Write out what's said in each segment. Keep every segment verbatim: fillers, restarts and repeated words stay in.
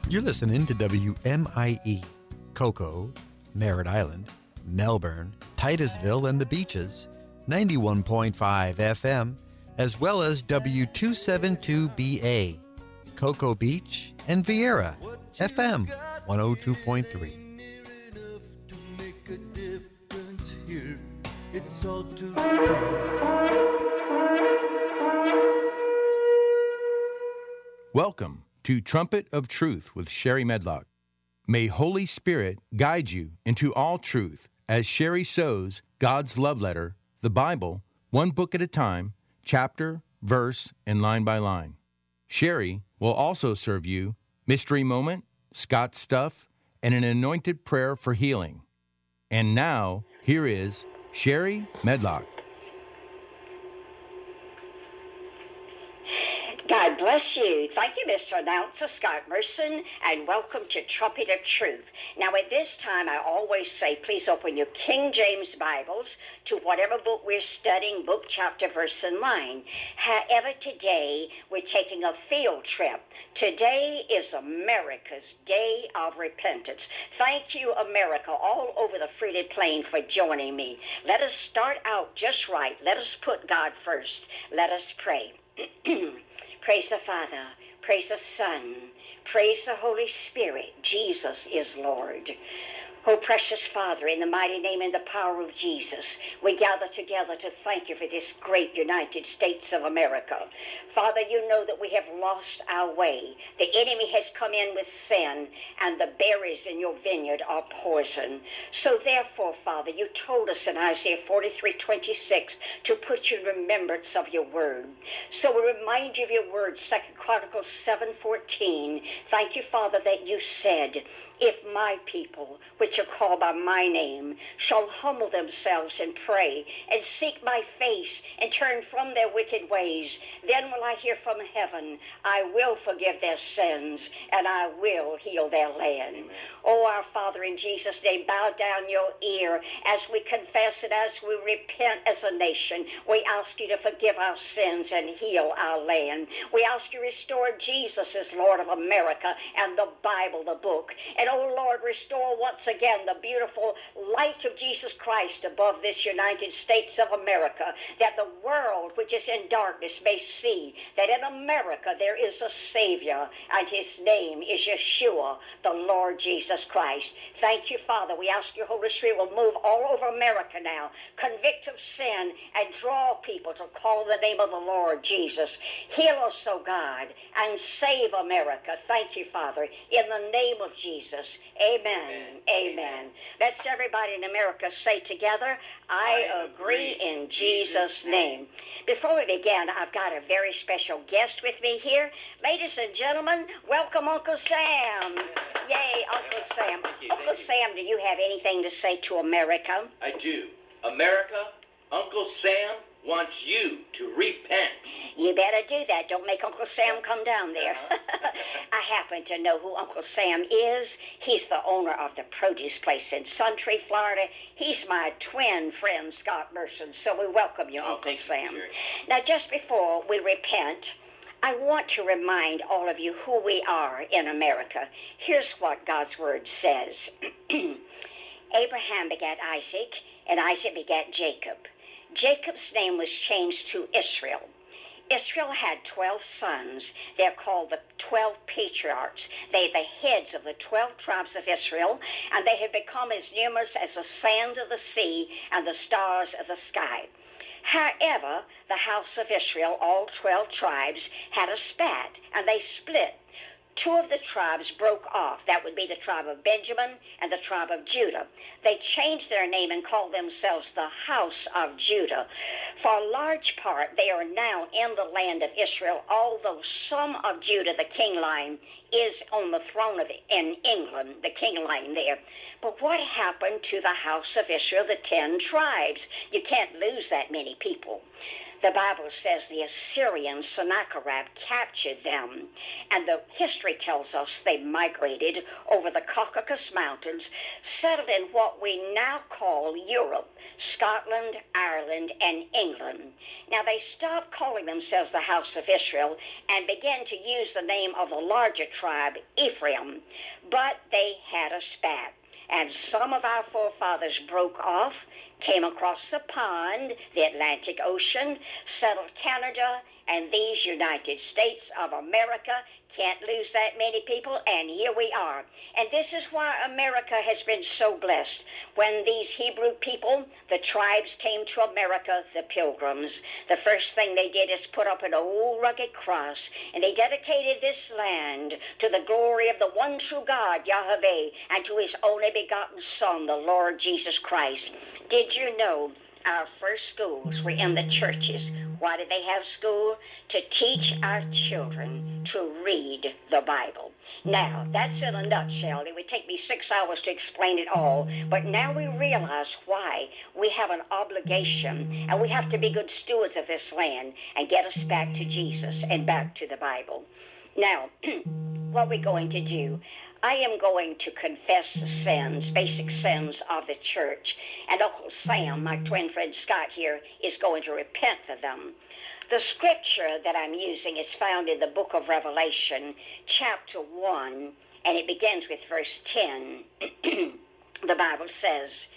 You're listening to W M I E, Cocoa, Merritt Island, Melbourne, Titusville, and the Beaches, ninety-one point five F M, as well as W two seventy-two B A, Cocoa Beach, and Vieira, F M one oh two point three. Welcome to Trumpet of Truth with Sherry Medlock. May Holy Spirit guide you into all truth as Sherry sows God's love letter, the Bible, one book at a time, chapter, verse, and line by line. Sherry will also serve you Mystery Moment, Scott's Stuff, and an anointed prayer for healing. And now, here is Sherry Medlock. God bless you. Thank you, Mister Announcer Scott Merson, and welcome to Trumpet of Truth. Now, at this time, I always say, please open your King James Bibles to whatever book we're studying, book, chapter, verse, and line. However, today, we're taking a field trip. Today is America's Day of Repentance. Thank you, America, all over the fruited plain for joining me. Let us start out just right. Let us put God first. Let us pray. Praise the Father, praise the Son, praise the Holy Spirit. Jesus is Lord. Oh, precious Father, in the mighty name and the power of Jesus, we gather together to thank you for this great United States of America. Father, you know that we have lost our way. The enemy has come in with sin, and the berries in your vineyard are poison. So therefore, Father, you told us in Isaiah forty-three twenty-six to put you in remembrance of your word. So we remind you of your word, Second Chronicles seven fourteen. Thank you, Father, that you said, if my people, which are called by my name, shall humble themselves and pray, and seek my face, and turn from their wicked ways, then will I hear from heaven. I will forgive their sins, and I will heal their land. Amen. Oh, our Father, in Jesus' name, bow down your ear as we confess and as we repent as a nation. We ask you to forgive our sins and heal our land. We ask you to restore Jesus as Lord of America and the Bible, the book. And oh, Lord, restore once again the beautiful light of Jesus Christ above this United States of America, that the world which is in darkness may see that in America there is a Savior, and his name is Yeshua, the Lord Jesus Christ. Thank you, Father. We ask your Holy Spirit will move all over America now, convict of sin, and draw people to call the name of the Lord Jesus. Heal us, O God, and save America. Thank you, Father, in the name of Jesus. Amen. Amen. Amen. Let's everybody in America say together, I, I agree in Jesus' name. Before we begin, I've got a very special guest with me here. Ladies and gentlemen, welcome Uncle Sam. Yay, Uncle Sam. You, Uncle Sam, do you have anything to say to America? I do. America, Uncle Sam wants you to repent. You better do that. Don't make Uncle Sam come down there. Uh-huh. I happen to know who Uncle Sam is. He's the owner of the produce place in Suntree, Florida. He's my twin friend, Scott Merson. So we welcome you, Oh, Uncle Sam. You, now, just before we repent, I want to remind all of you who we are in America. Here's what God's word says. Abraham begat Isaac, and Isaac begat Jacob. Jacob's name was changed to Israel. Israel had twelve sons. They're called the twelve patriarchs. They're the heads of the twelve tribes of Israel, and they have become as numerous as the sands of the sea and the stars of the sky. However, the house of Israel, all twelve tribes, had a spat, and they split. Two of the tribes broke off. That would be the tribe of Benjamin and the tribe of Judah. They changed their name and called themselves the House of Judah. For a large part, they are now in the land of Israel, although some of Judah, the king line, is on the throne of in England, the king line there. But what happened to the house of Israel, the ten tribes? You can't lose that many people. The Bible says the Assyrian Sennacherib captured them, and the history tells us they migrated over the Caucasus Mountains, settled in what we now call Europe, Scotland, Ireland, and England. Now they stopped calling themselves the House of Israel and began to use the name of the larger tribe, Ephraim, but they had a spat. And some of our forefathers broke off, came across the pond, the Atlantic Ocean, settled Canada, and these United States of America. Can't lose that many people, and here we are. And this is why America has been so blessed. When these Hebrew people, the tribes, came to America, the pilgrims, the first thing they did is put up an old rugged cross, and they dedicated this land to the glory of the one true God, Yahweh, and to his only begotten Son, the Lord Jesus Christ. Did you know our first schools were in the churches? Why did they have school? To teach our children to read the Bible. Now, that's in a nutshell. It would take me six hours to explain it all, but now we realize why we have an obligation, and we have to be good stewards of this land and get us back to Jesus and back to the Bible. Now, what we're going to do, I am going to confess the sins, basic sins of the church, and Uncle Sam, my twin friend Scott here, is going to repent for them. The scripture that I'm using is found in the book of Revelation, chapter one, and it begins with verse ten. The Bible says,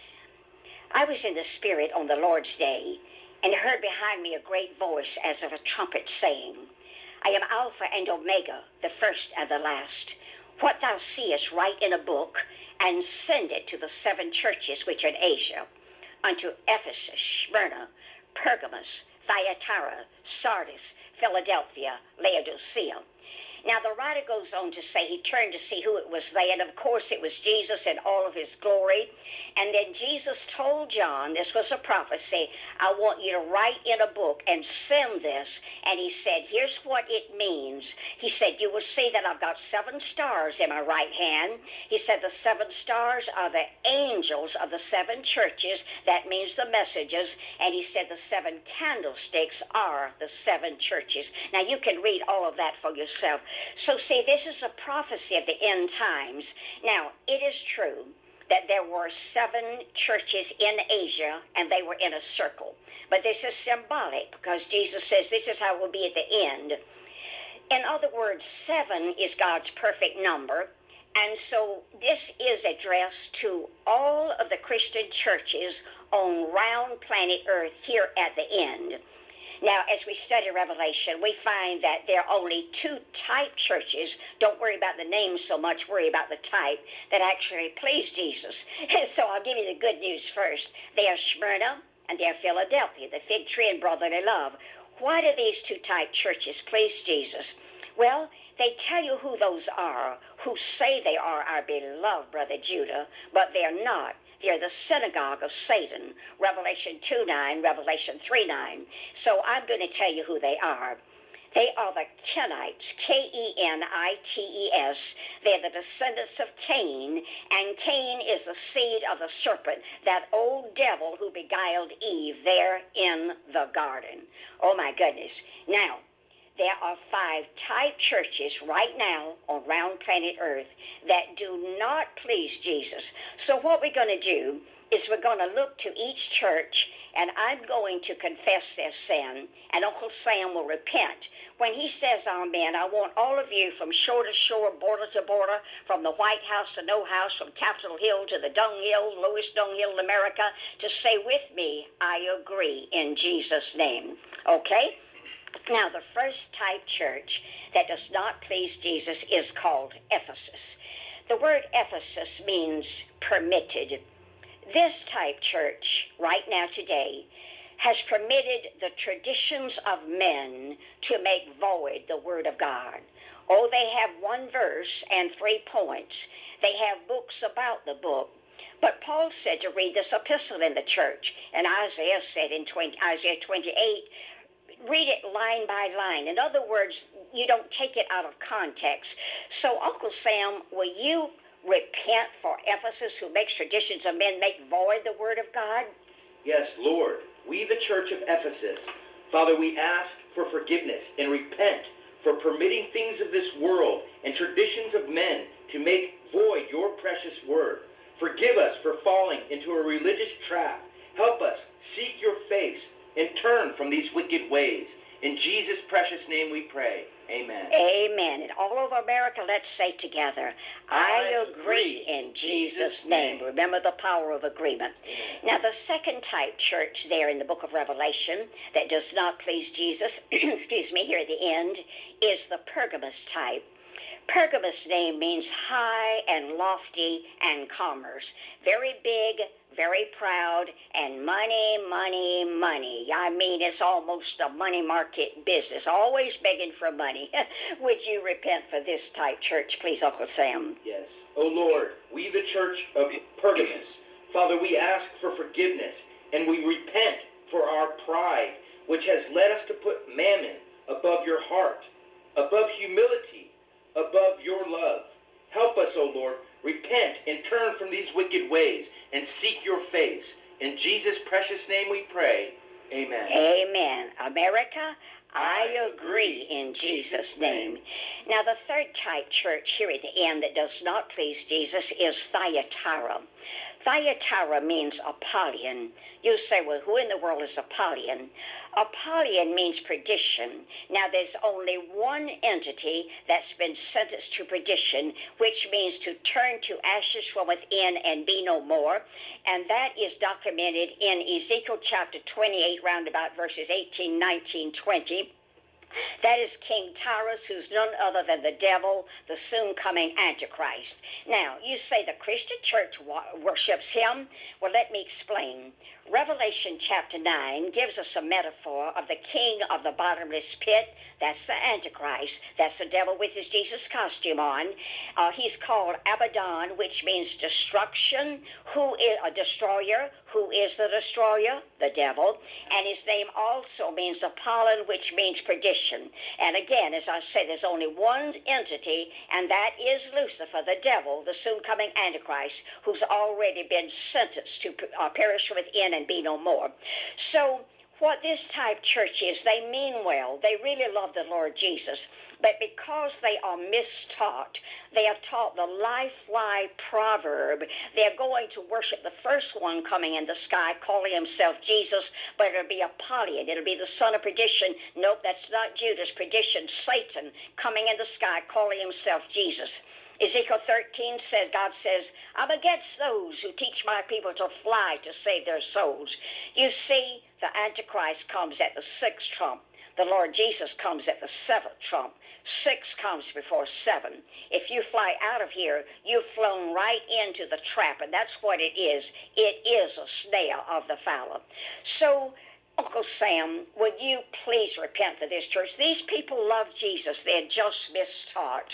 I was in the Spirit on the Lord's day, and heard behind me a great voice as of a trumpet saying, I am Alpha and Omega, the first and the last. What thou seest write in a book, and send it to the seven churches which are in Asia, unto Ephesus, Smyrna, Pergamos, Thyatira, Sardis, Philadelphia, Laodicea. Now the writer goes on to say he turned to see who it was they, and of course it was Jesus in all of his glory. And then Jesus told John, this was a prophecy, I want you to write in a book and send this. And he said, here's what it means. He said, you will see that I've got seven stars in my right hand. He said the seven stars are the angels of the seven churches. That means the messages. And he said the seven candlesticks are the seven churches. Now you can read all of that for yourself. So see, this is a prophecy of the end times. Now, it is true that there were seven churches in Asia, and they were in a circle. But this is symbolic, because Jesus says this is how it will be at the end. In other words, seven is God's perfect number. And so this is addressed to all of the Christian churches on round planet Earth here at the end. Now, as we study Revelation, we find that there are only two type churches. Don't worry about the names so much, worry about the type that actually please Jesus. So I'll give you the good news first. They are Smyrna and they are Philadelphia, the fig tree and brotherly love. Why do these two type churches please Jesus? Well, they tell you who those are, who say they are our beloved brother Judah, but they're not. They're the synagogue of Satan, Revelation two nine, Revelation three nine. So I'm going to tell you who they are. They are the Kenites, K E N I T E S. They're the descendants of Cain, and Cain is the seed of the serpent, that old devil who beguiled Eve there in the garden. Oh my goodness. Now, there are five type churches right now on round planet Earth that do not please Jesus. So what we're going to do is we're going to look to each church, and I'm going to confess their sin, and Uncle Sam will repent. When he says amen, I want all of you from shore to shore, border to border, from the White House to no house, from Capitol Hill to the dunghill, lowest dunghill in America, to say with me, I agree, in Jesus' name. Okay? Now, the first type church that does not please Jesus is called Ephesus. The word Ephesus means permitted. This type church, right now today, has permitted the traditions of men to make void the Word of God. Oh, they have one verse and three points. They have books about the book. But Paul said to read this epistle in the church, and Isaiah said in Isaiah twenty-eight, read it line by line. In other words, you don't take it out of context. So, Uncle Sam, will you repent for Ephesus, who makes traditions of men make void the Word of God? Yes, Lord. We, the church of Ephesus, Father, we ask for forgiveness and repent for permitting things of this world and traditions of men to make void your precious word. Forgive us for falling into a religious trap. Help us seek your face and turn from these wicked ways. In Jesus' precious name we pray. Amen. Amen. And all over America, let's say together, I agree in Jesus' name. Remember the power of agreement. Now, the second type church there in the book of Revelation that does not please Jesus, excuse me, here at the end, is the Pergamos type. Pergamos name means high and lofty and commerce. Very big, very proud, and money, money, money. I mean, it's almost a money market business, always begging for money. Would you repent for this type church, please, Uncle Sam? Yes. O Lord, we the church of Pergamos, Father, we ask for forgiveness, and we repent for our pride, which has led us to put mammon above your heart, above humility, above your love. Help us, O Lord, repent and turn from these wicked ways and seek your face. In Jesus' precious name we pray. Amen. Amen. America, I agree in Jesus' name. Now, the third type church here at the end that does not please Jesus is Thyatira. Thyatira means Apollyon. You say, well, who in the world is Apollyon? Apollyon means perdition. Now, there's only one entity that's been sentenced to perdition, which means to turn to ashes from within and be no more. And that is documented in Ezekiel chapter twenty-eight, round about verses eighteen, nineteen, twenty. That is King Tyrus, who's none other than the devil, the soon-coming Antichrist. Now, you say the Christian church wa- worships him. Well, let me explain. Revelation chapter nine gives us a metaphor of the king of the bottomless pit. That's the Antichrist. That's the devil with his Jesus costume on. Uh, he's called Abaddon, which means destruction. Who is a destroyer? Who is the destroyer? The devil. And his name also means Apollyon, which means perdition. And again, as I say, there's only one entity, and that is Lucifer, the devil, the soon-coming Antichrist, who's already been sentenced to uh, perish within and be no more. So what this type church is, they mean well. They really love the Lord Jesus. But because they are mistaught, they are taught the life-lie proverb. They're going to worship the first one coming in the sky, calling himself Jesus, but it'll be Apollyon. It'll be the son of perdition. Nope, that's not Judas. Perdition, Satan, coming in the sky, calling himself Jesus. Ezekiel thirteen says, God says, I'm against those who teach my people to fly to save their souls. You see, the Antichrist comes at the sixth trump. The Lord Jesus comes at the seventh trump. Six comes before seven. If you fly out of here, you've flown right into the trap, and that's what it is. It is a snare of the fowler. So, Uncle Sam, would you please repent for this church? These people love Jesus. They're just mistaught.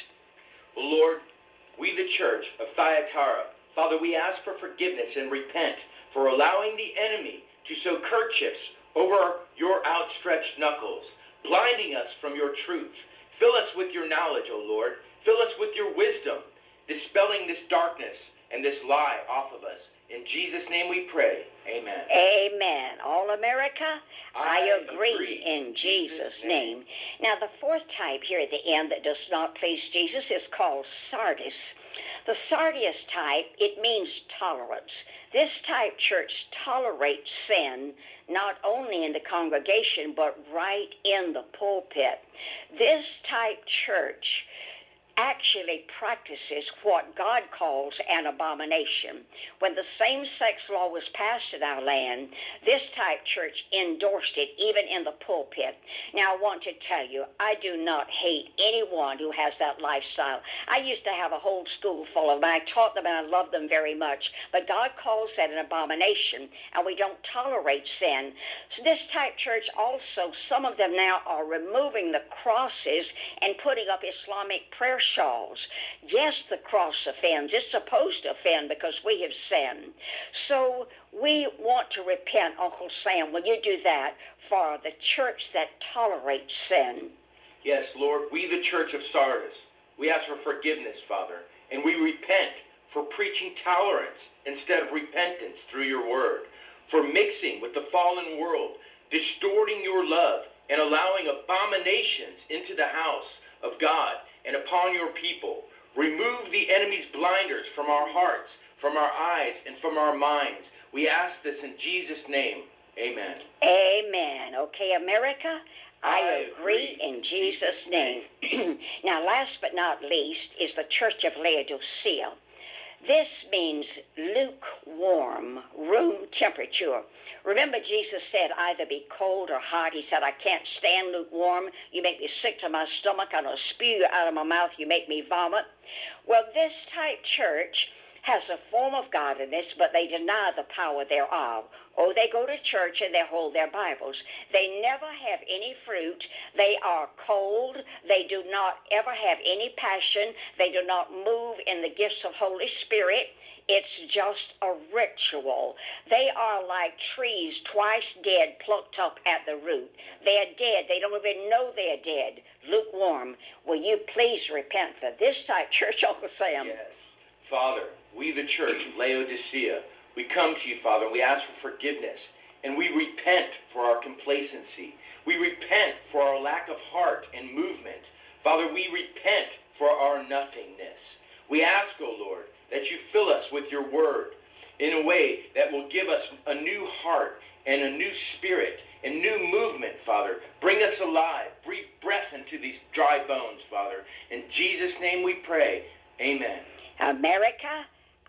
O Lord, we the church of Thyatira, Father, we ask for forgiveness and repent for allowing the enemy to sow kerchiefs over your outstretched knuckles, blinding us from your truth. Fill us with your knowledge, O Lord. Fill us with your wisdom, dispelling this darkness and this lie off of us. In Jesus' name we pray. Amen. Amen. All America, I, I agree, agree in Jesus' Jesus' name. name. Now, the fourth type here at the end that does not please Jesus is called Sardis. The Sardis type, it means tolerance. This type church tolerates sin, not only in the congregation, but right in the pulpit. This type church actually practices what God calls an abomination. When the same-sex law was passed in our land, this type church endorsed it even in the pulpit. Now, I want to tell you, I do not hate anyone who has that lifestyle. I used to have a whole school full of them. I taught them and I loved them very much. But God calls that an abomination, and we don't tolerate sin. So this type church also, some of them now are removing the crosses and putting up Islamic prayer shawls. Yes, the cross offends. It's supposed to offend because we have sinned. So we want to repent, Uncle Sam. Will you do that for the church that tolerates sin? Yes, Lord, we the church of Sardis, we ask for forgiveness, Father, and we repent for preaching tolerance instead of repentance through your word, for mixing with the fallen world, distorting your love and allowing abominations into the house of God and upon your people. Remove the enemy's blinders from our hearts, from our eyes, and from our minds. We ask this in Jesus' name. Amen. Amen. Okay, America, I, I agree, agree in Jesus' name. Now, last but not least is the Church of Laodicea. This means lukewarm, room temperature. Remember, Jesus said, either be cold or hot. He said, I can't stand lukewarm. You make me sick to my stomach. I'm going to spew you out of my mouth. You make me vomit. Well, this type church has a form of godliness, but they deny the power thereof. Oh, they go to church and they hold their Bibles. They never have any fruit. They are cold. They do not ever have any passion. They do not move in the gifts of Holy Spirit. It's just a ritual. They are like trees twice dead, plucked up at the root. They're dead. They don't even know they're dead. Lukewarm. Will you please repent for this type church, Uncle Sam? Yes. Father, we the church of Laodicea, we come to you, Father, and we ask for forgiveness. And we repent for our complacency. We repent for our lack of heart and movement. Father, we repent for our nothingness. We ask, O Lord, that you fill us with your word in a way that will give us a new heart and a new spirit and new movement, Father. Bring us alive. Breathe breath into these dry bones, Father. In Jesus' name we pray. Amen. America,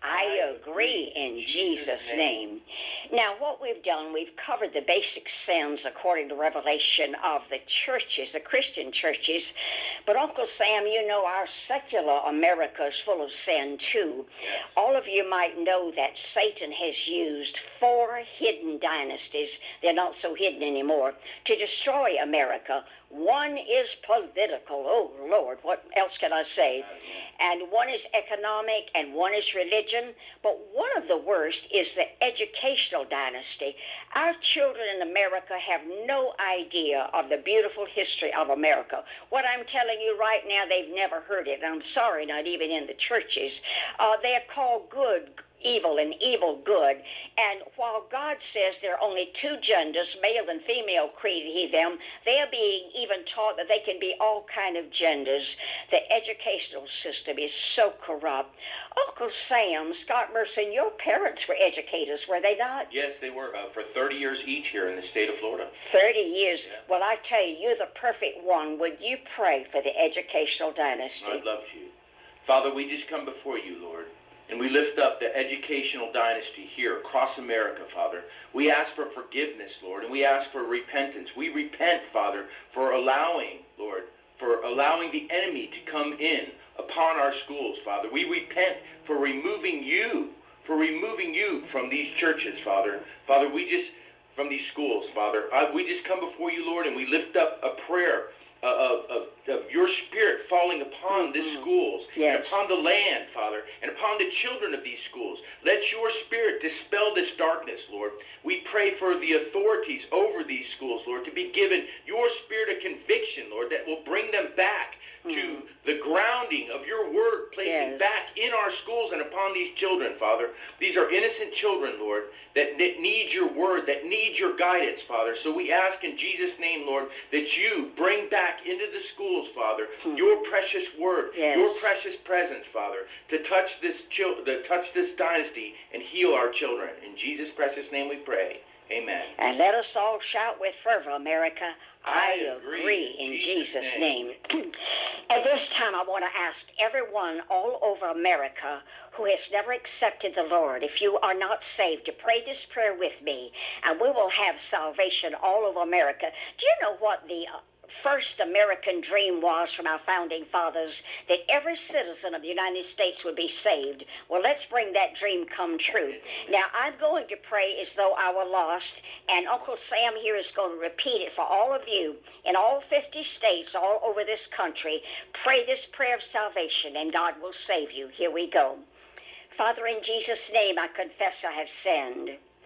I agree in Jesus' name. Now, what we've done, we've covered the basic sins according to revelation of the churches, the Christian churches. But Uncle Sam, you know our secular America is full of sin too. Yes. All of you might know that Satan has used four hidden dynasties, they're not so hidden anymore, to destroy America. One is political. Oh, Lord, what else can I say? And one is economic, and one is religion. But one of the worst is the educational dynasty. Our children in America have no idea of the beautiful history of America. What I'm telling you right now, they've never heard it. And I'm sorry, not even in the churches. Uh, they're called good evil and evil good. And while God says there are only two genders, male and female created he them, they are being even taught that they can be all kind of genders. The educational system is so corrupt. Uncle Sam, Scott Merson, your parents were educators, were they not? Yes, they were, uh, for thirty years each here in the state of Florida. thirty years. Yeah. Well, I tell you, you're the perfect one. Would you pray for the educational dynasty? I'd love to. Father, we just come before you, Lord. And we lift up the educational dynasty here across America, Father. We ask for forgiveness, Lord, and we ask for repentance. We repent, Father, for allowing, Lord, for allowing the enemy to come in upon our schools, Father. We repent for removing you, for removing you from these churches, Father. Father, we just, from these schools, Father, I, we just come before you, Lord, and we lift up a prayer Of, of, of your spirit falling upon mm-hmm. these schools, yes. and upon the land, Father, and upon the children of these schools. Let your spirit dispel this darkness, Lord. We pray for the authorities over these schools, Lord, to be given your spirit of conviction, Lord, that will bring them back mm. to the grounding of your word, placing yes. back in our schools and upon these children, Father. These are innocent children, Lord, that, that need your word, that need your guidance, Father. So we ask in Jesus' name, Lord, that you bring back into the schools, Father, hmm. your precious word, yes. your precious presence, Father, to touch this chil- to touch this dynasty and heal our children. In Jesus' precious name we pray. Amen. And let us all shout with fervor, America, I, I agree, agree in Jesus', Jesus name. name. At this time, I want to ask everyone all over America who has never accepted the Lord, if you are not saved, to pray this prayer with me, and we will have salvation all over America. Do you know what the uh, first American dream was from our founding fathers? That every citizen of the United States would be saved. Well, let's bring that dream come true. Now, I'm going to pray as though I were lost, and Uncle Sam here is going to repeat it for all of you in all fifty states all over this country. Pray this prayer of salvation, and God will save you. Here we go. Father, in Jesus' name, I confess I have sinned.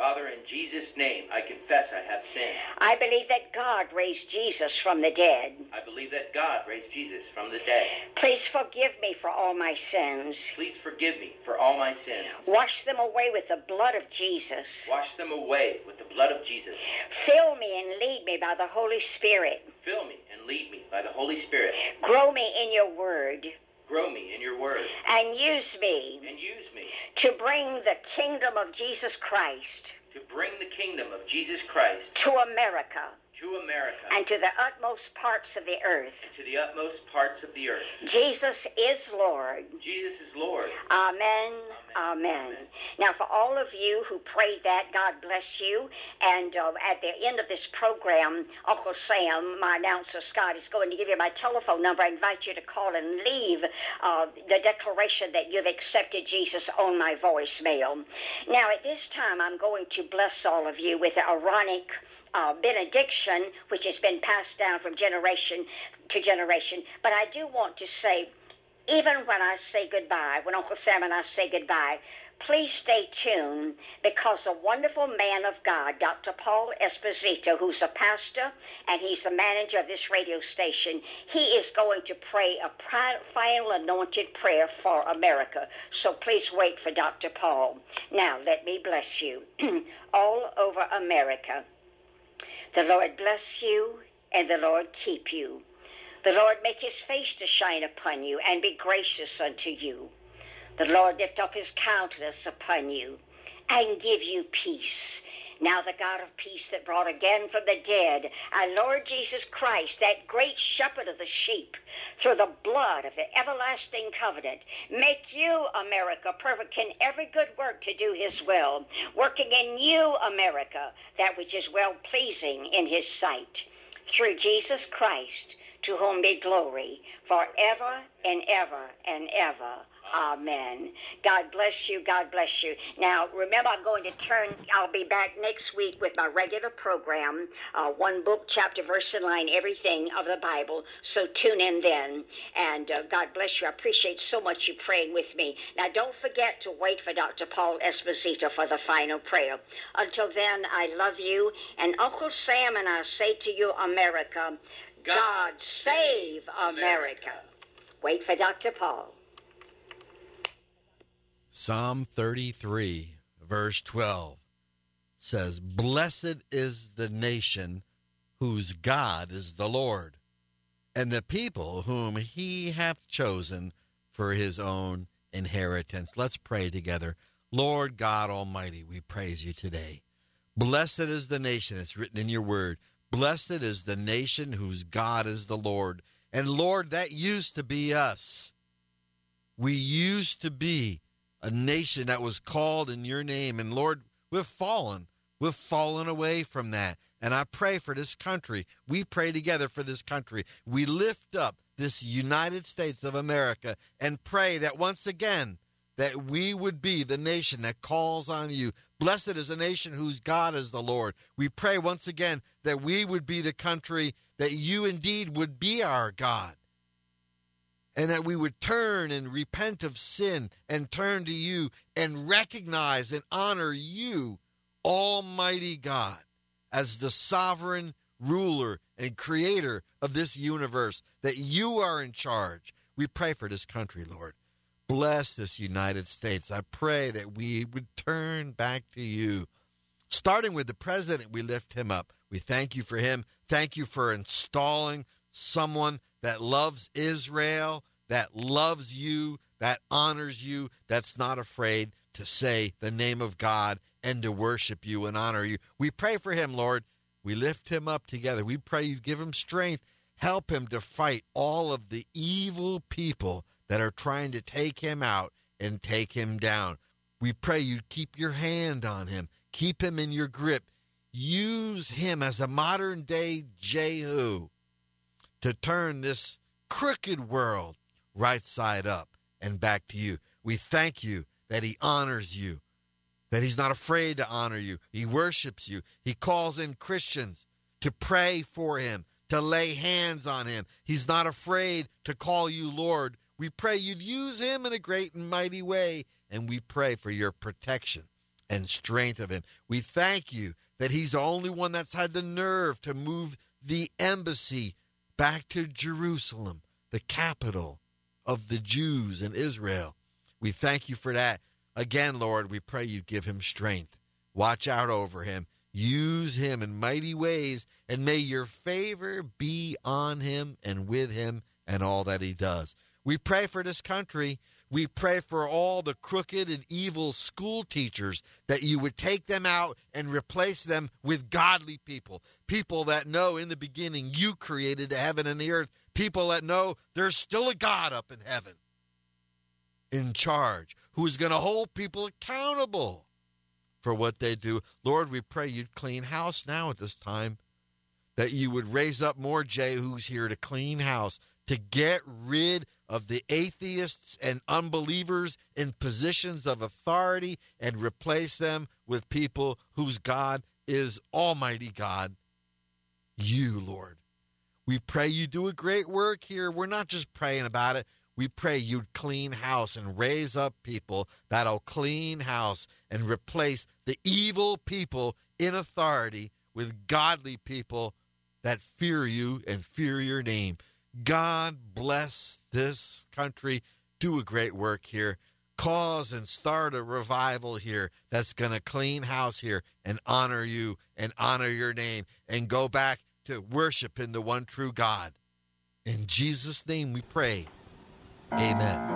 Father, in Jesus' name, I confess I have sinned. I believe that God raised Jesus from the dead. I believe that God raised Jesus from the dead. Please forgive me for all my sins. Please forgive me for all my sins. Wash them away with the blood of Jesus. Wash them away with the blood of Jesus. Fill me and lead me by the Holy Spirit. Fill me and lead me by the Holy Spirit. Grow me in your word. Grow me in your word. And use me. And use me. To bring the kingdom of Jesus Christ. To bring the kingdom of Jesus Christ. To America. To America. And to the utmost parts of the earth. To the utmost parts of the earth. Jesus is Lord. Jesus is Lord. Amen. Amen. Amen. Amen. Now, for all of you who prayed that, God bless you. And uh, at the end of this program, Uncle Sam, my announcer Scott, is going to give you my telephone number. I invite you to call and leave uh, the declaration that you've accepted Jesus on my voicemail. Now, at this time, I'm going to bless all of you with the Aaronic uh, benediction, which has been passed down from generation to generation. But I do want to say, even when I say goodbye, when Uncle Sam and I say goodbye, please stay tuned, because a wonderful man of God, Doctor Paul Esposito, who's a pastor and he's the manager of this radio station, he is going to pray a final anointed prayer for America. So please wait for Doctor Paul. Now, let me bless you. All over America, the Lord bless you and the Lord keep you. The Lord make his face to shine upon you and be gracious unto you. The Lord lift up his countenance upon you and give you peace. Now the God of peace that brought again from the dead our Lord Jesus Christ, that great shepherd of the sheep, through the blood of the everlasting covenant, make you, America, perfect in every good work to do his will, working in you, America, that which is well-pleasing in his sight. Through Jesus Christ, to whom be glory forever and ever and ever. Amen. God bless you. God bless you. Now, remember, I'm going to turn, I'll be back next week with my regular program, uh, one book, chapter, verse, and line, everything of the Bible. So tune in then. And uh, God bless you. I appreciate so much you praying with me. Now, don't forget to wait for Doctor Paul Esposito for the final prayer. Until then, I love you. And Uncle Sam and I say to you, America, God, God save America. America. Wait for Doctor Paul. Psalm thirty-three, verse twelve says, "Blessed is the nation whose God is the Lord, and the people whom he hath chosen for his own inheritance." Let's pray together. Lord God Almighty, we praise you today. Blessed is the nation, it's written in your word. Blessed is the nation whose God is the Lord. And Lord, that used to be us. We used to be a nation that was called in your name. And Lord, we've fallen. We've fallen away from that. And I pray for this country. We pray together for this country. We lift up this United States of America and pray that once again, that we would be the nation that calls on you. Blessed is a nation whose God is the Lord. We pray once again that we would be the country that you indeed would be our God. And that we would turn and repent of sin and turn to you and recognize and honor you, Almighty God, as the sovereign ruler and creator of this universe, that you are in charge. We pray for this country, Lord. Bless this United States. I pray that we would turn back to you. Starting with the president, we lift him up. We thank you for him. Thank you for installing someone that loves Israel, that loves you, that honors you, that's not afraid to say the name of God and to worship you and honor you. We pray for him, Lord. We lift him up together. We pray you give him strength. Help him to fight all of the evil people that are trying to take him out and take him down. We pray you keep your hand on him. Keep him in your grip. Use him as a modern-day Jehu to turn this crooked world right side up and back to you. We thank you that he honors you, that he's not afraid to honor you. He worships you. He calls in Christians to pray for him, to lay hands on him. He's not afraid to call you Lord. We pray you'd use him in a great and mighty way, and we pray for your protection and strengthen him. We thank you that he's the only one that's had the nerve to move the embassy back to Jerusalem, the capital of the Jews in Israel. We thank you for that. Again, Lord, we pray you give him strength. Watch out over him. Use him in mighty ways, and may your favor be on him and with him and all that he does. We pray for this country. We pray for all the crooked and evil school teachers, that you would take them out and replace them with godly people, people that know in the beginning you created the heaven and the earth, people that know there's still a God up in heaven in charge, who is going to hold people accountable for what they do. Lord, we pray you'd clean house now at this time, that you would raise up more Jehus here to clean house, to get rid of the atheists and unbelievers in positions of authority and replace them with people whose God is Almighty God, you, Lord. We pray you do a great work here. We're not just praying about it. We pray you'd clean house and raise up people that'll clean house and replace the evil people in authority with godly people that fear you and fear your name. God bless this country. Do a great work here. Cause and start a revival here that's going to clean house here and honor you and honor your name and go back to worship in the one true God. In Jesus' name we pray. Amen.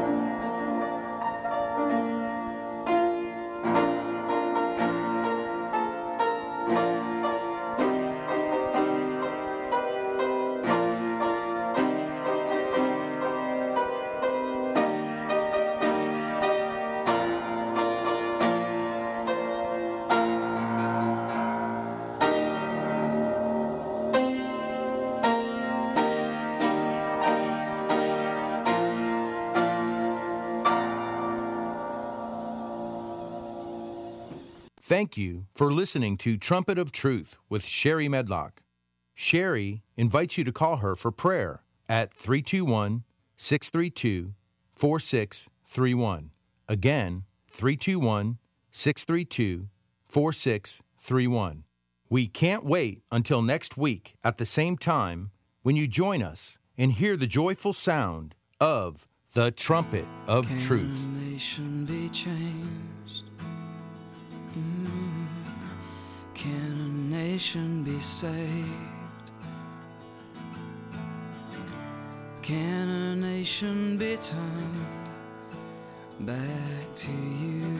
Thank you for listening to Trumpet of Truth with Sherry Medlock. Sherry invites you to call her for prayer at three two one, six three two, four six three one. Again, three two one, six three two, four six three one. We can't wait until next week at the same time when you join us and hear the joyful sound of the Trumpet of Can Truth. a nation be changed? Mm. Can a nation be saved? Can a nation be turned back to you?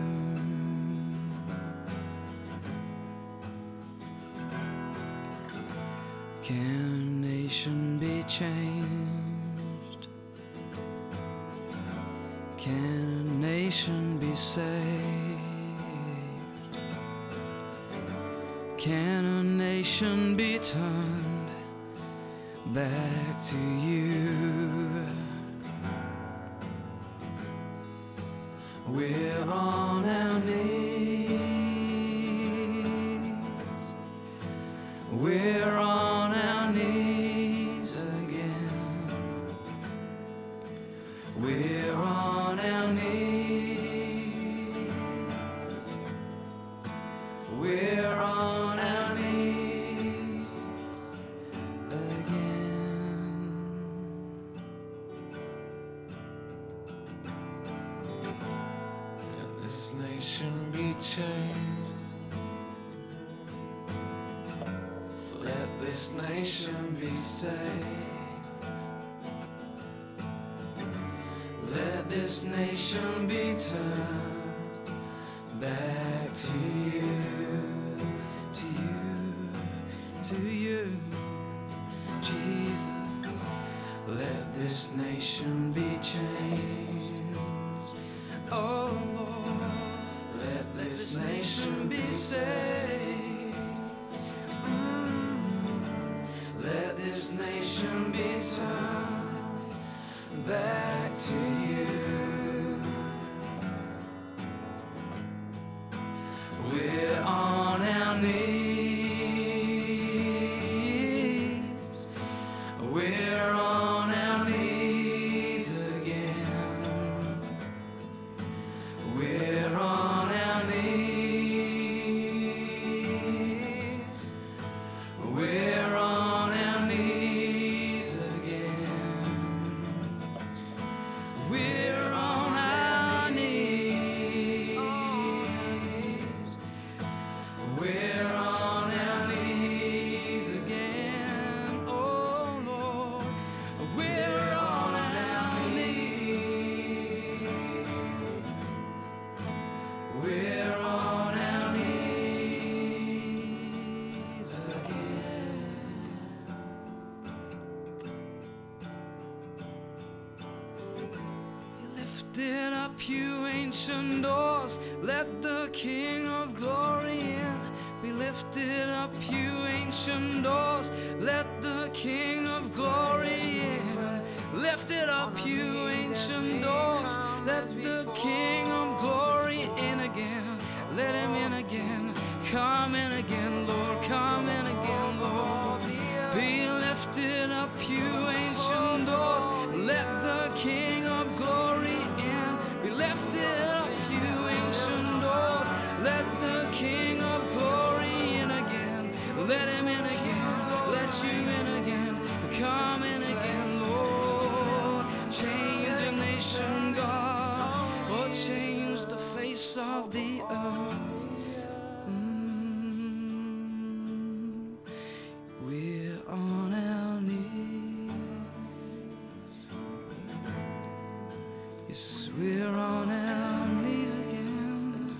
Can a nation be changed? Can a nation be saved? Can a nation be turned back to you? We're on our knees. We're on our knees again. We're on our knees. We're on our knees again. Let this nation be changed. Let this nation be saved. Let this nation be turned back to you, to you, to you, Jesus. Let this nation be changed. Oh Lord, let this nation be saved. Mm. Let this nation be turned back to you. We're on our knees. We're on our knees again. We're on our knees. lifted up, you ancient doors, let the King of glory in. Be lifted up, you ancient doors, let the King of glory in. Lift it up, you ancient doors, let the King of glory in again. Let him in again, come in again, Lord, come in again, Lord. Be lifted up, you ancient doors, let the King of glory in. Be lifted up, you ancient doors, let the King of glory in again. Let him in again, let you in again, come in again, Lord. Change a nation, God, or change the face of the earth. Mm, we're on our knees. Yes, we're on our knees again.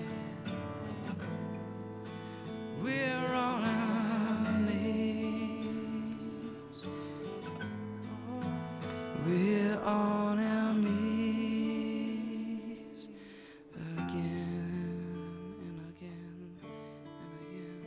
We're on our knees. We're on our knees again and again and again.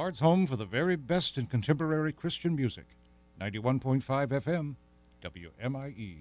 Bard's home for the very best in contemporary Christian music. ninety-one point five F M, W M I E.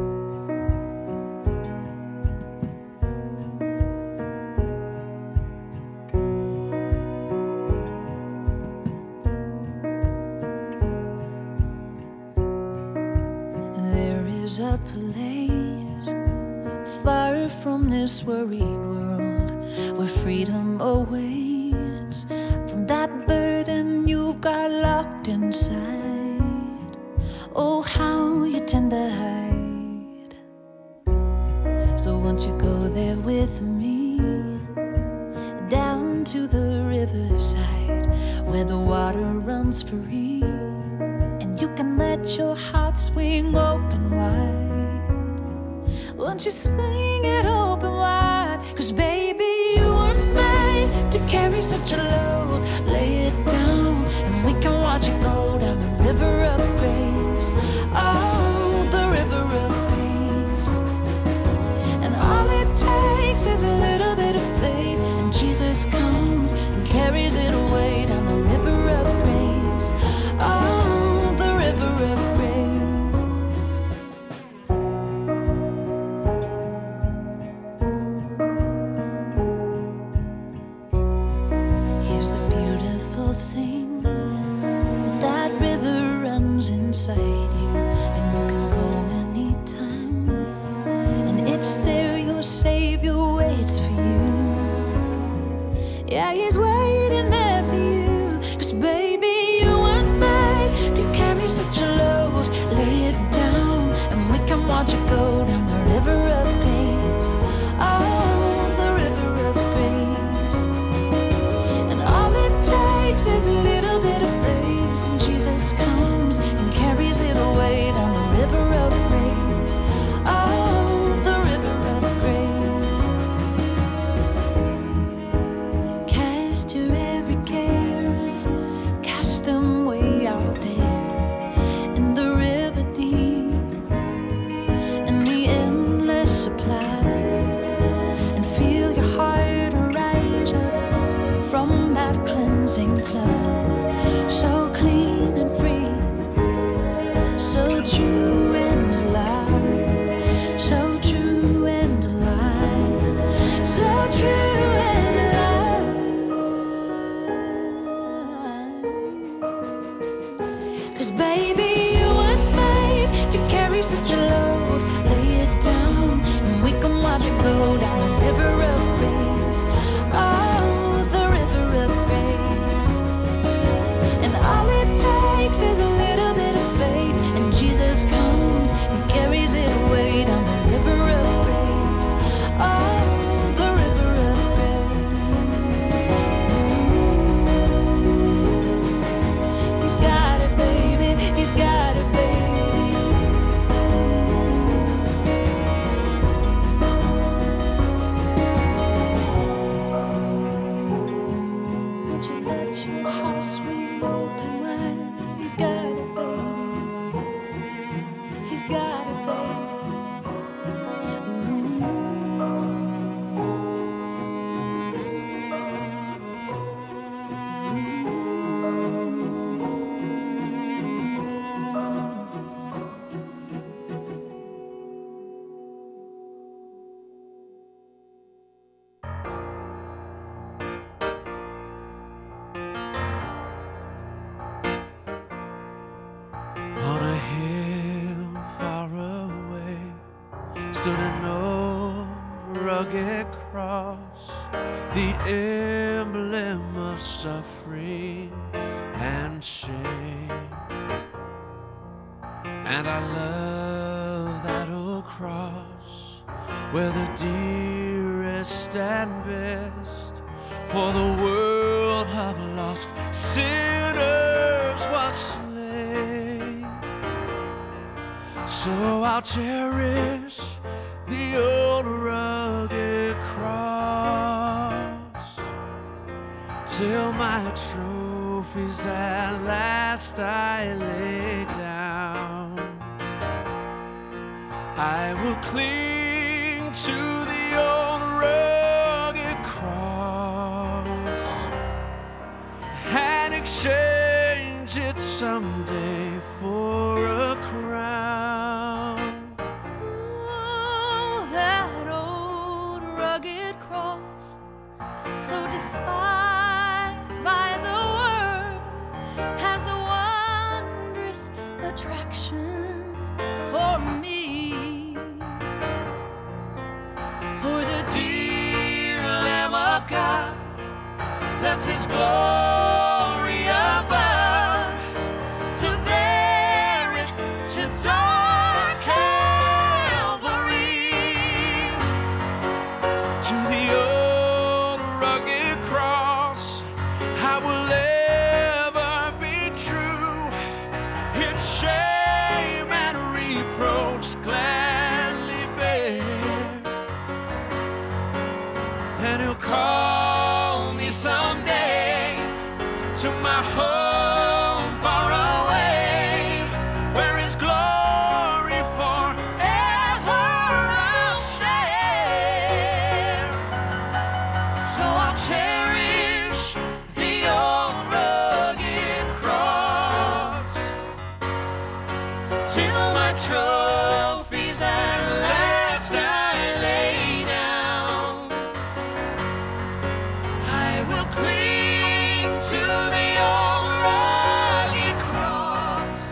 There is a place far from this worried world where freedom awaits from that burden you've got locked inside. Oh, how you tend to hide. So won't you go there with me, down to the riverside where the water runs free, and you can let your heart swing open wide. Won't you swing it open wide? 'Cause baby, you were made to carry such a load. Lay it down and we can watch it go down the river of grace. Oh, the river of grace. And all it takes is a little bit of faith, and Jesus comes and carries it away down the river of grace. Oh, the river of grace. Here's the beautiful thing, that river runs inside you, and you can go anytime, and it's there your Savior waits for you. Yeah, he's waiting there for you. 'Cause baby, you weren't made to carry such a load. Lay it down and we can watch it go down the river of grace. Oh, the river of grace. And all it takes is a little bit of faith, and Jesus comes and carries it away down the river of grace. Oh, the river of grace. Cast your every care, cast them way out there in the river deep, in the endless supply, and feel your heart rise up from that cleansing flood, so clean and free, so true and alive, so true and alive, so true and alive. 'Cause baby, you weren't made to carry such a load. Lay it down and we can watch it go down the river of grace. Oh, the river of grace. And all it takes is a little bit of faith, and Jesus comes and carries it away down the river of grace. Oh, the river of grace. Ooh. He's got it, baby. He's got it, baby. Won't you let your heart swing open wide? He's got it, baby. He's got it, baby. On a hill far away stood an old rugged cross, the emblem of suffering and shame. And I love that old cross, where the dearest and best for the world of lost sinners was slain. So I'll cherish the old rugged cross till my trophies at last I lay down. I will cling to the old rugged cross and someday for a crown. Oh, that old rugged cross, so despised by the world, has a wondrous attraction for me. For the dear Lamb of God left his glory above to bear it to dark Calvary. To the old rugged cross I will ever be true. Its shame and reproach gladly bear. Then he'll call me someday to my home far away, where his glory forever I'll share. So I'll cherish the old rugged cross till my trophies at last I lay down. I will cling to the old rugged cross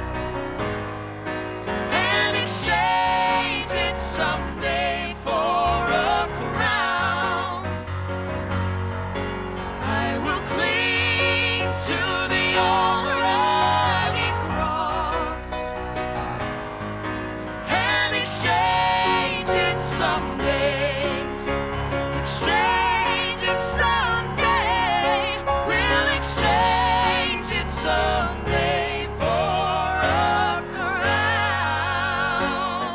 and exchange it someday for a crown. I will cling to the old rugged cross and exchange it someday. Exchange it someday. We'll exchange it someday for a crown.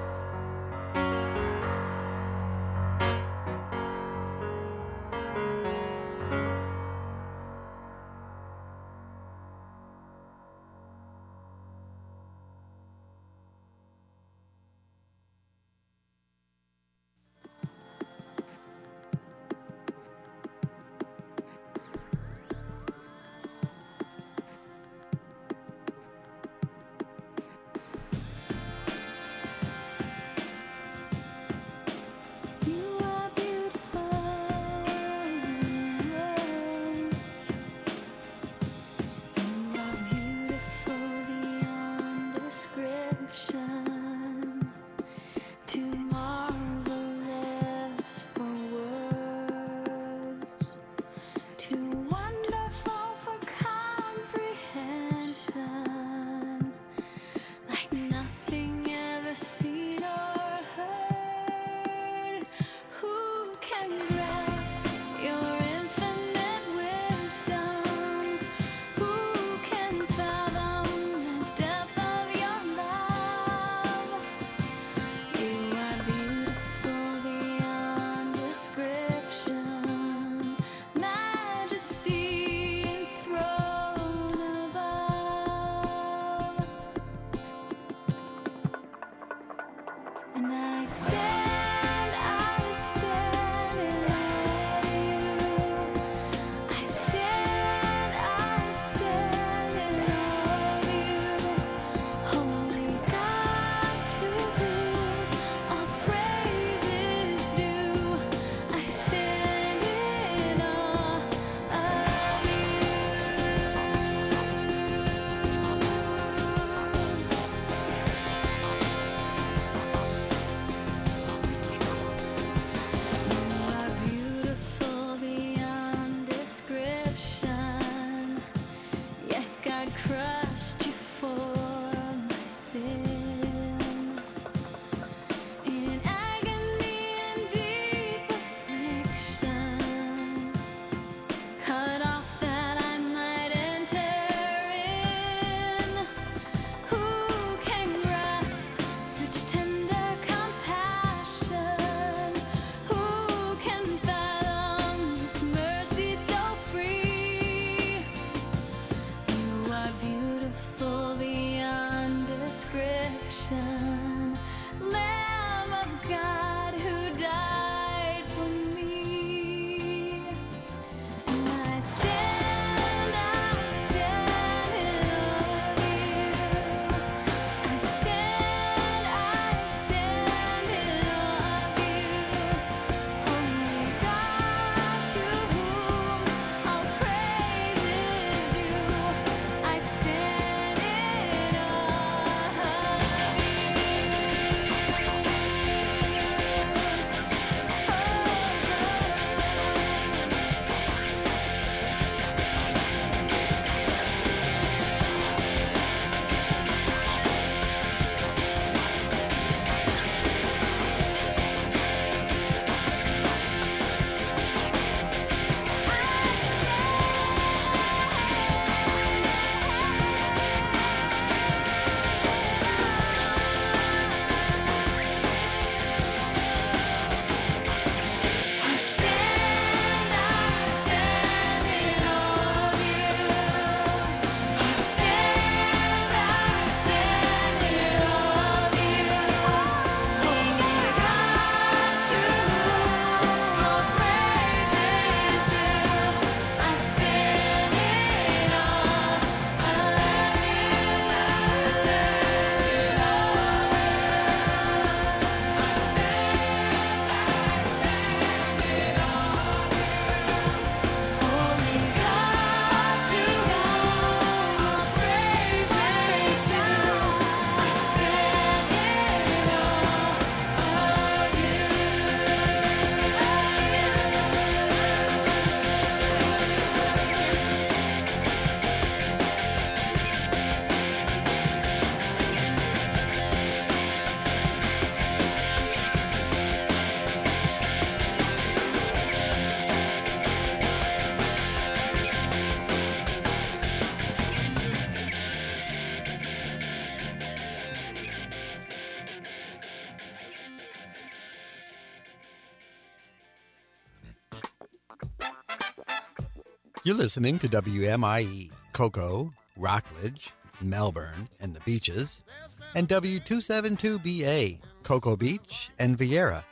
You are beautiful. You are beautiful beyond description. Too marvelous for words. Too wonderful for comprehension. Like nothing ever seen or heard. Who can grasp your infinite wisdom? Who can fathom the depth of your love? You are beautiful beyond description. Majesty enthroned above. And I stand, I stand in awe of you. I stand, I stand in awe of you. Holy God, to whom all praise is due. I stand in awe of you. You are beautiful beyond description. Yet God crushed you for my sin. In agony and deep affliction, cut off that I might enter in. Who can grasp such tender compassion? Who can fathom this mercy so free? You are beautiful beyond description. Lamb of God who died for me. And I stand, I stand in You're listening to W M I E, Cocoa, Rockledge, Melbourne, and the Beaches, and W two seventy-two B A, Cocoa Beach and Vieira.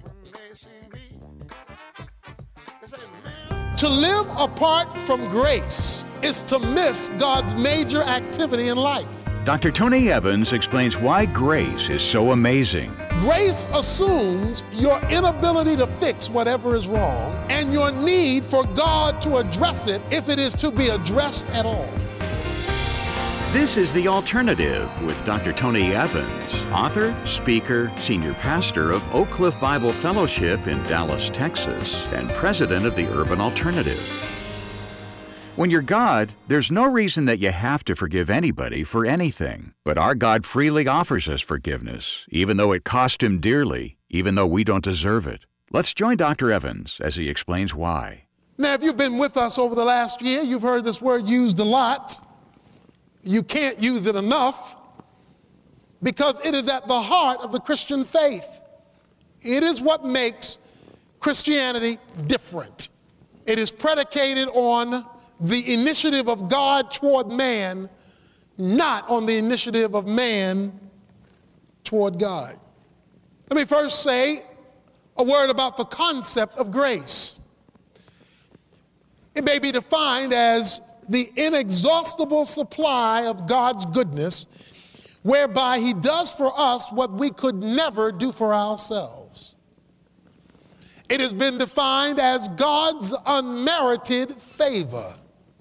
To live apart from grace is to miss God's major activity in life. Doctor Tony Evans explains why grace is so amazing. Grace assumes your inability to fix whatever is wrong and your need for God to address it if it is to be addressed at all. This is The Alternative with Doctor Tony Evans, author, speaker, senior pastor of Oak Cliff Bible Fellowship in Dallas, Texas, and president of the Urban Alternative. When you're God, there's no reason that you have to forgive anybody for anything. But our God freely offers us forgiveness, even though it cost Him dearly, even though we don't deserve it. Let's join Doctor Evans as he explains why. Now, if you've been with us over the last year, you've heard this word used a lot. You can't use it enough because it is at the heart of the Christian faith. It is what makes Christianity different. It is predicated on the initiative of God toward man, not on the initiative of man toward God. Let me first say a word about the concept of grace. It may be defined as the inexhaustible supply of God's goodness, whereby He does for us what we could never do for ourselves. It has been defined as God's unmerited favor.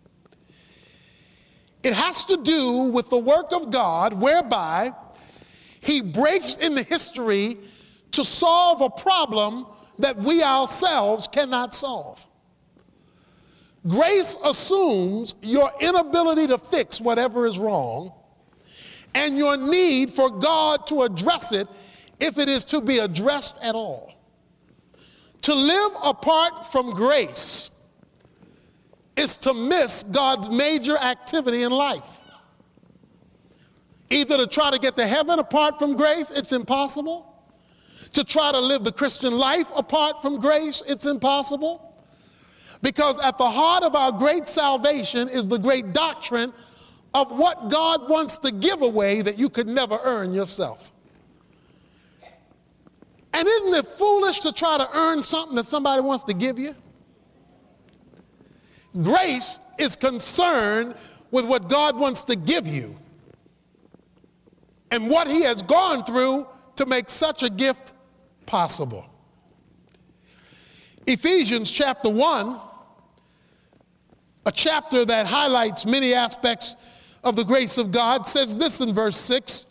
It has to do with the work of God whereby He breaks into history to solve a problem that we ourselves cannot solve. Grace assumes your inability to fix whatever is wrong and your need for God to address it if it is to be addressed at all. To live apart from grace is to miss God's major activity in life. Either to try to get to heaven apart from grace, it's impossible. To try to live the Christian life apart from grace, it's impossible. Because at the heart of our great salvation is the great doctrine of what God wants to give away that you could never earn yourself. And isn't it foolish to try to earn something that somebody wants to give you? Grace is concerned with what God wants to give you and what He has gone through to make such a gift possible. Ephesians chapter one, a chapter that highlights many aspects of the grace of God, says this in verse six.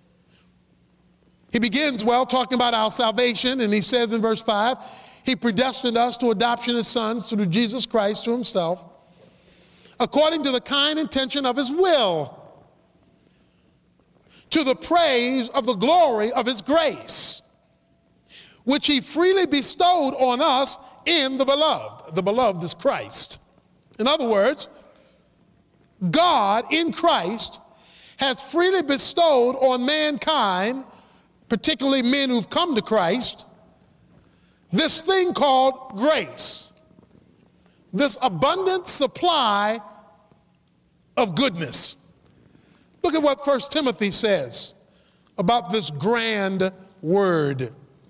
He begins, well, talking about our salvation, and he says in verse five, He predestined us to adoption as sons through Jesus Christ to Himself, according to the kind intention of His will, to the praise of the glory of His grace, which He freely bestowed on us in the beloved. The beloved is Christ. In other words, God in Christ has freely bestowed on mankind, particularly men who've come to Christ, this thing called grace, this abundant supply of goodness. Look at what First Timothy says about this grand word.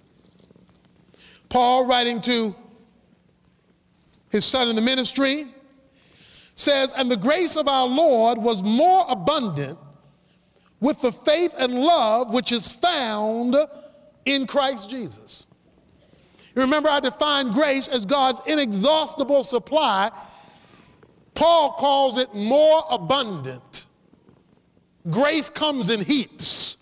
Paul, writing to his son in the ministry, says, and the grace of our Lord was more abundant with the faith and love which is found in Christ Jesus. You remember, I defined grace as God's inexhaustible supply. Paul calls it more abundant. Grace comes in heaps.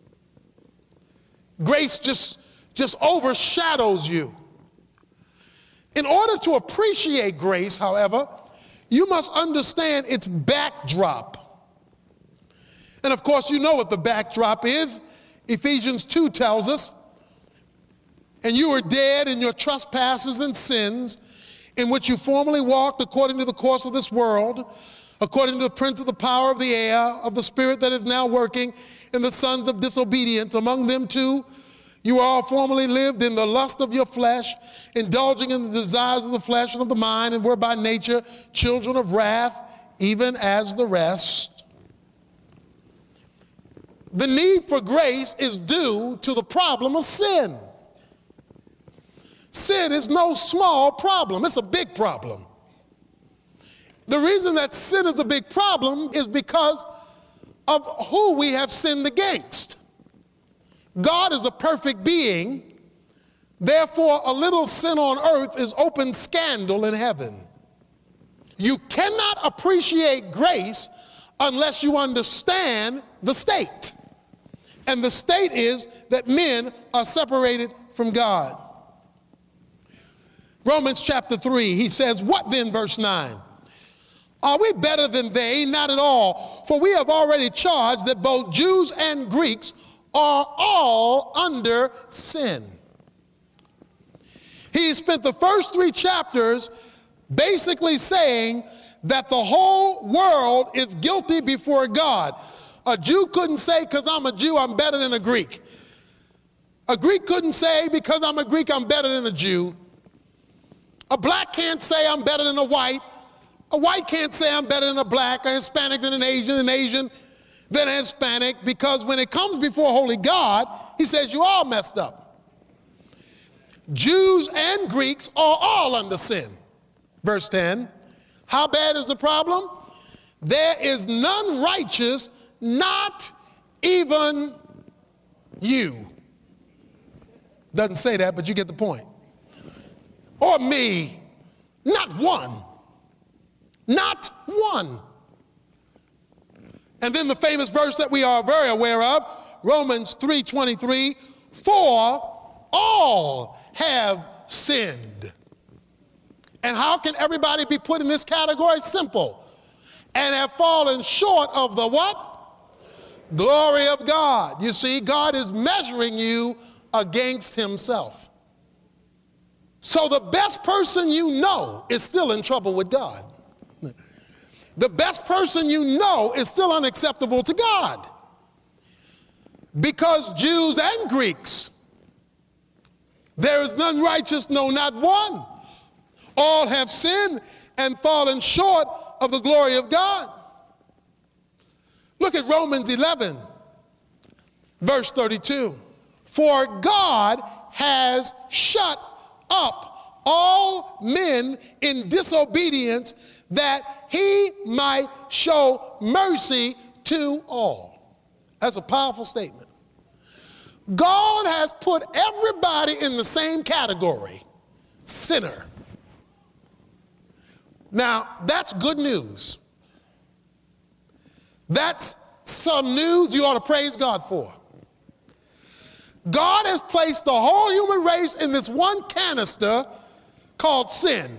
Grace just, just overshadows you. In order to appreciate grace, however, you must understand its backdrop. And of course, you know what the backdrop is. Ephesians two tells us, and you were dead in your trespasses and sins, in which you formerly walked according to the course of this world, according to the prince of the power of the air, of the spirit that is now working in the sons of disobedience. Among them too, You all formerly lived in the lust of your flesh, indulging in the desires of the flesh and of the mind, and were by nature children of wrath, even as the rest. The need for grace is due to the problem of sin. Sin is no small problem. It's a big problem. The reason that sin is a big problem is because of who we have sinned against. God is a perfect being, therefore a little sin on earth is open scandal in heaven. You cannot appreciate grace unless you understand the state. And the state is that men are separated from God. Romans chapter three, he says, what then, verse nine? Are we better than they? Not at all. For we have already charged that both Jews and Greeks are all under sin. He spent the first three chapters basically saying that the whole world is guilty before God. A Jew couldn't say, because I'm a Jew, I'm better than a Greek. A Greek couldn't say, because I'm a Greek, I'm better than a Jew. A black can't say I'm better than a white. A white can't say I'm better than a black, a Hispanic than an Asian, an Asian than a Hispanic, because when it comes before holy God, he says you all messed up. Jews and Greeks are all under sin. Verse ten, how bad is the problem? There is none righteous, not even you. Doesn't say that, but you get the point. Or me, not one. Not one. And then the famous verse that we are very aware of, Romans three twenty-three, for all have sinned. And how can everybody be put in this category? Simple. And have fallen short of the what? Glory of God. You see, God is measuring you against himself. So the best person you know is still in trouble with God. The best person you know is still unacceptable to God. Because Jews and Greeks, there is none righteous, no, not one. All have sinned and fallen short of the glory of God. Look at Romans eleven, verse thirty-two. For God has shut up all men in disobedience, that he might show mercy to all. That's a powerful statement. God has put everybody in the same category, sinner. Now, that's good news. That's some news you ought to praise God for. God has placed the whole human race in this one canister called sin.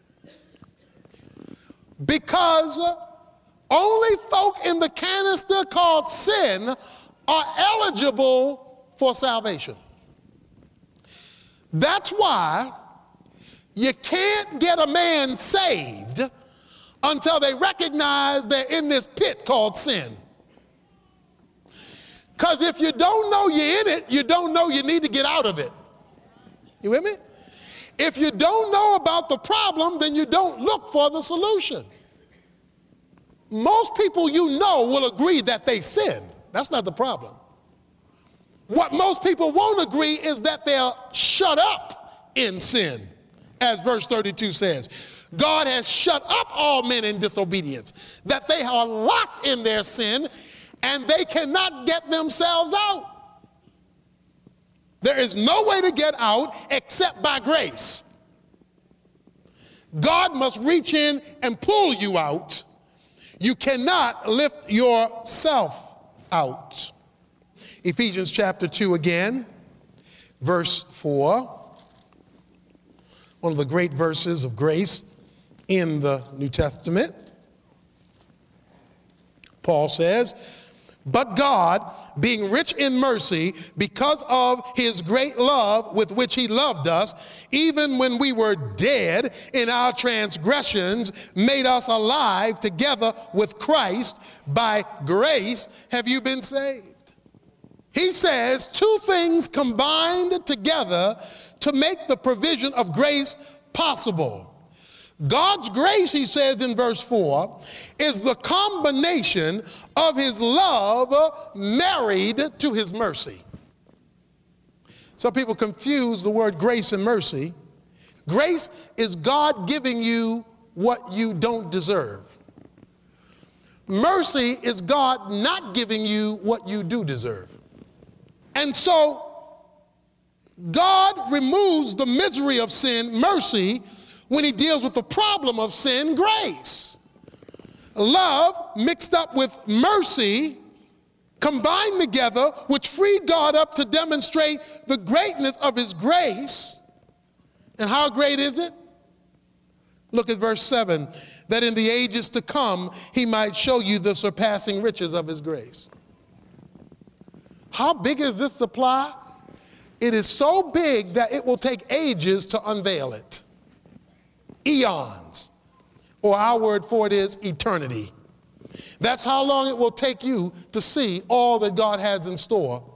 Because only folk in the canister called sin are eligible for salvation. That's why you can't get a man saved until they recognize they're in this pit called sin. Because if you don't know you're in it, you don't know you need to get out of it. You with me? If you don't know about the problem, then you don't look for the solution. Most people you know will agree that they sin. That's not the problem. What most people won't agree is that they're shut up in sin, as verse thirty-two says. God has shut up all men in disobedience, that they are locked in their sin and they cannot get themselves out. There is no way to get out except by grace. God must reach in and pull you out. You cannot lift yourself out. Ephesians chapter two again, verse four. One of the great verses of grace in the New Testament. Paul says, but God, being rich in mercy, because of his great love with which he loved us, even when we were dead in our transgressions, made us alive together with Christ. By grace have you been saved. He says two things combined together to make the provision of grace possible. God's grace, he says in verse four, is the combination of his love married to his mercy. Some people confuse the word grace and mercy. Grace is God giving you what you don't deserve. Mercy is God not giving you what you do deserve. And so God removes the misery of sin, mercy, when he deals with the problem of sin, grace. Love mixed up with mercy, combined together, which freed God up to demonstrate the greatness of his grace. And how great is it? Look at verse seven, that in the ages to come, he might show you the surpassing riches of his grace. How big is this supply? It is so big that it will take ages to unveil it. Eons, or our word for it is eternity. That's how long it will take you to see all that God has in store